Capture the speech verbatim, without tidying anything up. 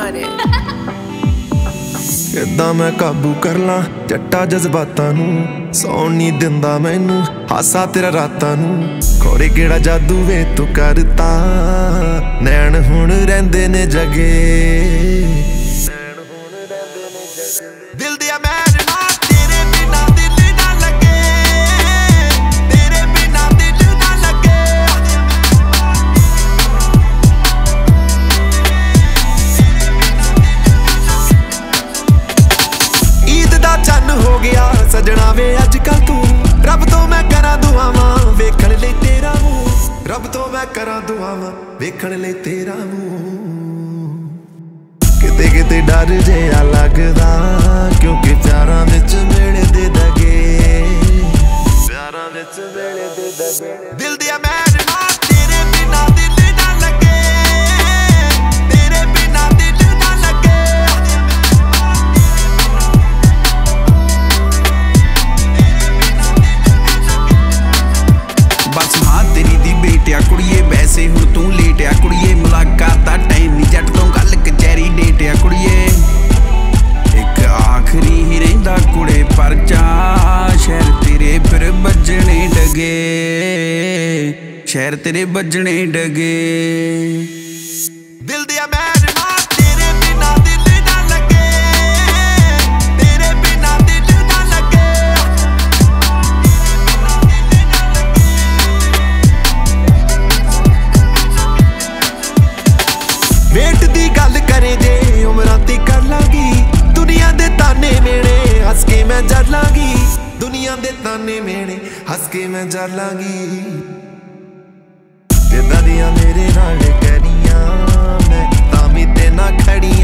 on it. ਕਿੱਦਾਂ ਮੈਂ ਕਾਬੂ ਕਰ ਲਾਂ ਜੱਟਾ ਜਜ਼ਬਾਤਾਂ ਨੂੰ, ਸੌਣ ਨਹੀਂ ਦਿੰਦਾ ਮੈਨੂੰ ਹਾਸਾ ਤੇਰਾ ਰਾਤਾਂ ਨੂੰ। ਖੋਰੇ ਕਿਹੜਾ ਜਾਦੂ ਵੇ ਤੂੰ ਕਰਤਾ, ਨੈਣ ਹੁਣ ਰਹਿੰਦੇ ਨੇ ਜਗੇ, ਨੈਣ ਹੁਣ ਰਹਿੰਦੇ ਨੇ ਜਗੇ। ਦਿਲ ਦੀਆਂ ਮੈਰਨਾ ਤੇਰੇ ਬਿਨਾਂ ਦਿਲ ਨਾ ਲੱਗੇ, ਤੇਰੇ ਬਿਨਾਂ ਦਿਲ ਨਾ ਲੱਗੇ। ਈਦ ਦਾ ਚੰਨ ਹੋ ਗਿਆ ਸਜਣਾ ਵੇ ਅੱਜ ਕੱਲ ਤੂੰ, ਰੱਬ ਤੋਂ ਮੈਂ ਕਰਾਂ ਦੁਆਵਾਂ ਵੇਖਣ ਲਈ ਤੇਰਾ ਮੂੰਹ, ਰੱਬ ਤੋਂ ਮੈਂ ਕਰਾਂ ਦੁਆਵਾਂ ਵੇਖਣ ਲਈ ਤੇਰਾ ਮੂੰਹ। ਕਿਤੇ ਕਿਤੇ ਡਰ ਜਿਹਾ ਲੱਗਦਾ ਕਿਉਂਕਿ ਪਿਆਰਾਂ ਵਿੱਚ ਮਿਲਦੇ ਦਗੇ, ਪਿਆਰਾਂ ਵਿੱਚ ਮਿਲਦੇ ਦਗੇ। ਦਿਲ ਦੀਆਂ ਮੈਰਨਾ ਤੇਰੇ ਬਿਨਾਂ ਦਿਲ ਨਾ ਲੱਗੇ, ਤੇਰੇ ਬਿਨਾਂ ਦਿਲ ਨਾ ਲੱਗੇ। बस मां तेरी दी बेटिया कुड़िए वैसे हुण तू लेटिया कुड़िए, मुलाकात दा टाइम नहीं जट तो गल कचहरी डेटिया कुड़िए। एक आखरी ही रहिंदा कुड़े परचा, शहर तेरे फिर बजने डगे, शहर तेरे बजने डगे। दिल दिया मैरना तेरे बिना दिल ना लगे, तेरे बिना दिल ना लगे। वेट दी गल करे जे उमरां ती कर लांगी, दुनिया दे ताने मेने हस के मैं जर लांगी, दुनिया दे ताने मेने हस के मैं जर लांगी। जिद्दां दियां मेरे नाल करियां मैं तां भी ते ना खड़ी